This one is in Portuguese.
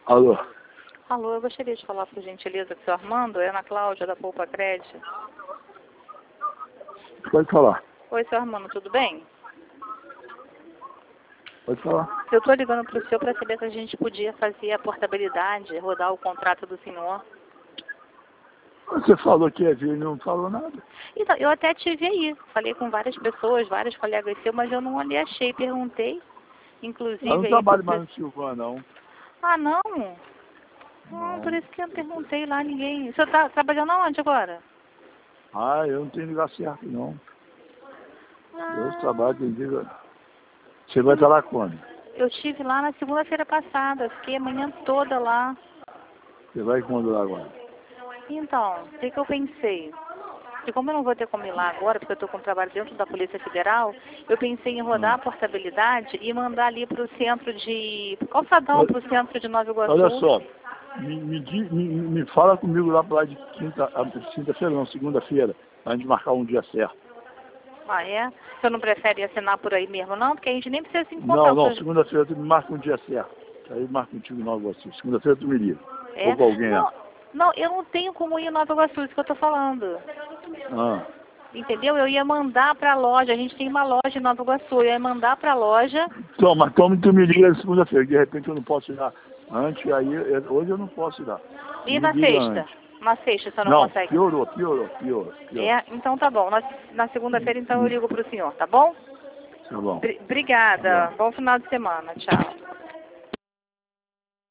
Alô? Alô, eu gostaria de falar, por gentileza, com o seu Armando, é Ana Cláudia, da Poupa Crédito. Pode falar. Oi, seu Armando, tudo bem? Pode falar. Eu estou ligando para o senhor para saber se a gente podia fazer a portabilidade, rodar o contrato do senhor. Você falou que ia vir e não falou nada. Então, eu até tive aí, falei com várias pessoas, vários colegas seus, mas eu não olhei, achei, perguntei, inclusive... Eu não aí, trabalho mais no Silvan, não. Ah, não? Não, por isso que eu perguntei lá, ninguém... O senhor está trabalhando aonde agora? Ah, eu não tenho lugar certo, não. Eu trabalho, tem dia... Você vai estar lá quando? Eu estive lá na segunda-feira passada, fiquei a manhã toda lá. Você vai quando lá agora? Então, o que eu pensei? Que como eu não vou ter como ir lá agora, porque eu estou com trabalho dentro da Polícia Federal, eu pensei em rodar a portabilidade e mandar ali para o centro de... Calçadão, para o centro de Nova Iguaçu. Olha só, me fala comigo lá para lá de quinta-feira, não, segunda-feira, a gente marcar um dia certo. Ah, é? Você não prefere assinar por aí mesmo, não? Porque a gente nem precisa se encontrar. Não, segunda-feira tu me marca um dia certo. Aí eu marco contigo em Nova Iguaçu. Segunda-feira tu me liga. É? Ou com alguém lá. Não, eu não tenho como ir em Nova Iguaçu, isso que eu estou falando. Ah. Entendeu? Eu ia mandar para a loja, a gente tem uma loja em Nova Iguaçu, eu ia mandar para a loja. Mas como tu me liga segunda-feira, de repente eu não posso ir lá antes, aí hoje eu não posso ir lá. E na sexta? Na sexta você não consegue? Piorou. É, então tá bom. Na segunda-feira então eu ligo pro senhor, tá bom? Tá bom. Obrigada. Tá bom. Bom final de semana. Tchau.